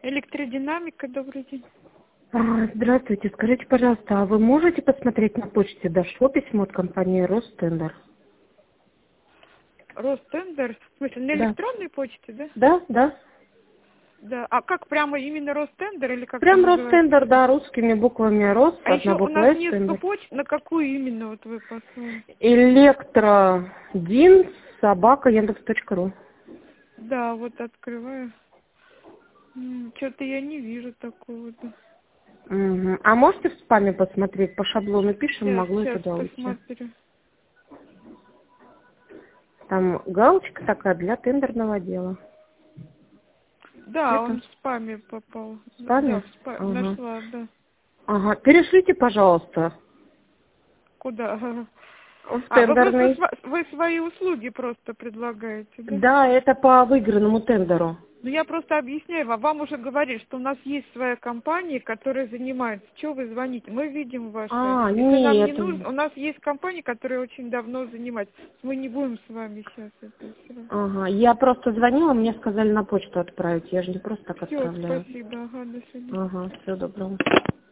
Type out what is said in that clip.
Электродинамика, добрый день. Здравствуйте, скажите, пожалуйста, а вы можете посмотреть на почте, дошло письмо от компании Ростендер? Ростендер, в смысле, на Да. электронной почте, да? Да. Да. А как, прямо именно Ростендер или как там Прям называется? Ростендер, да, русскими буквами Рост, А еще одна у буква нас С, несколько Тендер. почт, на какую именно вот вы послали? Электродин@яндекс.ру. Да, вот открываю. Что-то я не вижу такого. Да. Угу. А можете в спаме посмотреть? По шаблону пишем, могло и Сейчас туда уйти. посмотрю. Там галочка такая для тендерного дела. Да, Это он в спаме попал. в Да, спаме? в спаме Ага. нашла, да. Ага. Перешлите, пожалуйста, Куда? в Вопрос, тендерный. вы свои услуги просто предлагаете, да? Да, это по выигранному тендеру. Ну, я просто объясняю вам уже говорили, что у нас есть своя компания, которая занимается. Чего вы звоните? Мы видим ваше. Если нам не Нет. нужно, у нас есть компания, которая очень давно занимается. Мы не будем с вами сейчас это все. Ага, я просто звонила, мне сказали на почту отправить. Я же не просто так Все, отправляю. спасибо. Ага, до свидания. Ага, всего доброго.